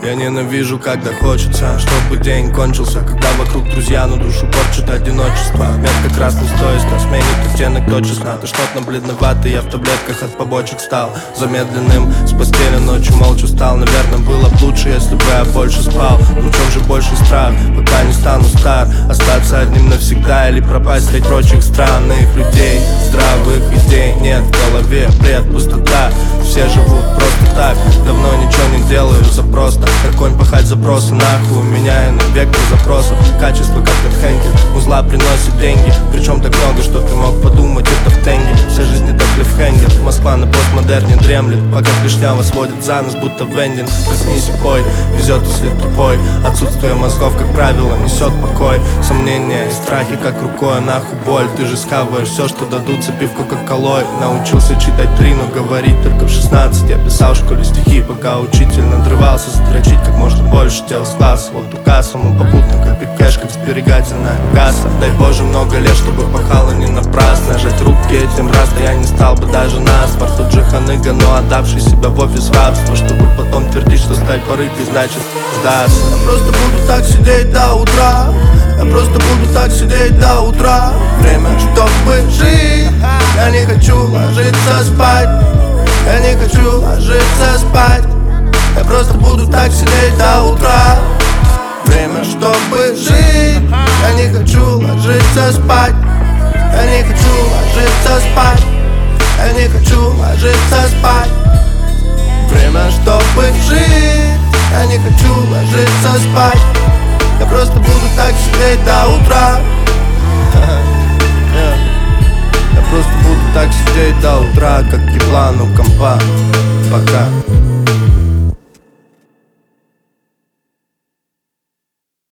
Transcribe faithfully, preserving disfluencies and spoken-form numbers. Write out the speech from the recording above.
Я ненавижу, когда хочется, чтобы день кончился, когда вокруг друзья, но душу корчит одиночество. Метка красный стоит, на смене оттенок до честна. Ты что-то бледноватый, я в таблетках от побочек стал замедленным, с постели ночью молча стал. Наверное, было б лучше, если бы я больше спал. Но в чем же больше страх, пока не стану стар? Остаться одним навсегда или пропасть среди прочих странных людей? Здравых идей нет в голове, бред, пустота. Все живут просто так, давно ничего не делаю за просто. Как конь пахать запросы, нахуй у меня иной вектор запросов. Качество как Хэнкель, узла приносит деньги. Причем так много, что ты мог подумать, это в тенге. Вся жизнь это клиффхенгер, Москва на постмодерне дремлет, пока клешня сводит за нас, будто вендинг. Проснись и пой, везет, если тупой. Отсутствие мозгов, как правило, несет покой. Сомнения и страхи, как рукой, нахуй боль. Ты же схаваешь все, что дадут, цепив кока-колой. Научился читать три, но говорить только в шестнадцать. Я писал в школе стихи, пока учитель надрывался задрочить как можно больше тел с класса. Вот указ, он попутно, как и кэш, как сберегательная касса. Дай Боже много лет, чтобы пахало не напрасно. Жать руки этим раз, да я не стал бы даже на спорт. Тот же ханыга, но отдавший себя в офис в рабство, чтобы потом твердить, что стать барыгой значит сдаться. Я просто буду так сидеть до утра. Я просто буду так сидеть до утра. Время, чтобы жить. Я не хочу ложиться спать. Я не хочу ложиться спать. Я просто буду так сидеть до утра. Время, чтобы жить. Я не хочу ложиться спать. Я не хочу ложиться спать. Я не хочу ложиться спать. Время, чтобы жить. Я не хочу ложиться спать. Я просто буду так сидеть до утра. Я просто буду так сидеть до утра, как еблан у компа. Пока.